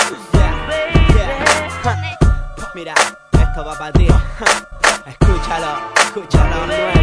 Mira, esto va para ti. Escúchalo,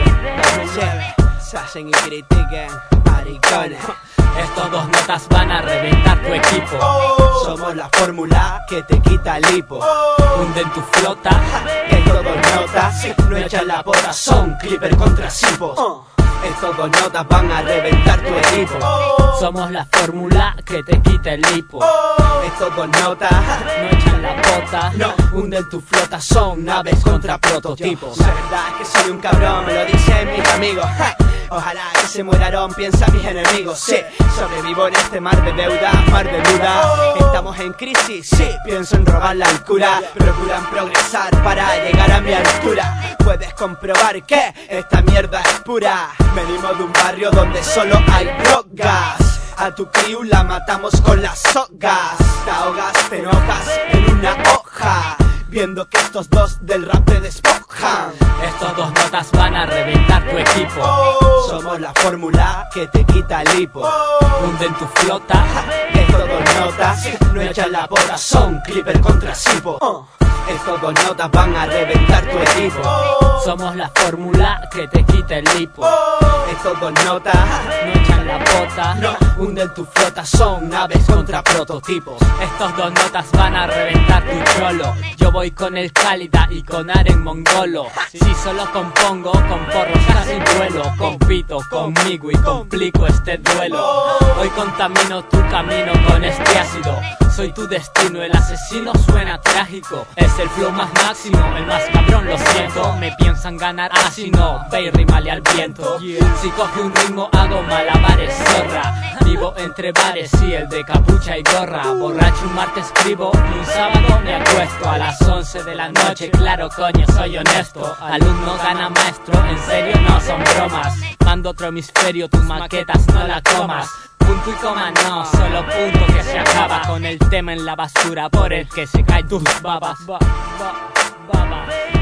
2007. Se hacen y critiquen, maricones. Estos dos notas van a reventar tu equipo. Somos la fórmula que te quita el hipo. Hunden tu flota, que todo nota. No echan la bota, son Clipper contra Sipos. Estos dos notas van a reventar tu equipo. somos la fórmula que te quita el hipo. Estos dos notas no echan la bota, no hunden tu flota, son naves contra prototipos. La verdad es que soy un cabrón, me lo dicen mis amigos. Ojalá que se mueraron, piensa mis enemigos. Sí, sobrevivo en este mar de deuda, mar de duda. Estamos en crisis, sí, pienso en robar la alcura. Procuran progresar para llegar a mi altura. Puedes comprobar que esta mierda es pura. Venimos de un barrio donde solo hay drogas. A tu crew la matamos con las sogas. Te ahogas, te enojas en una hoja, viendo que estos dos del rap te despojan. Estos dos notas van a reventar tu equipo. Somos la fórmula que te quita el hipo. Hunden tu flota, estos dos notas no echan la bota, son Clipper contra Sipo. Estos dos notas van a reventar tu equipo. Somos la fórmula que te quita el hipo. Estos dos notas no echan la bota, no hunden tu flota, son naves contra prototipos. Estos dos notas van a reventar tu cholo. Yo voy con el Cálida y con Aren Mongolo. Si solo compongo con porros casi duelo, compito conmigo y complico este duelo. Hoy contamino tu camino con este ácido. Soy tu destino, el asesino suena trágico. Es el flow más máximo, el más cabrón, lo siento. Me piensan ganar así no, ve y rímale al viento. Si coge un ritmo hago malabares, zorra. Vivo entre bares y el de capucha y gorra. Borracho un martes escribo y un sábado me acuesto a las 11 de la noche, claro coño soy honesto. Alumno gana maestro, en serio no son bromas. Mando otro hemisferio, tus maquetas no la comas. Punto y coma no, solo punto que se acaba. Con el tema en la basura por el que se caen tus babas.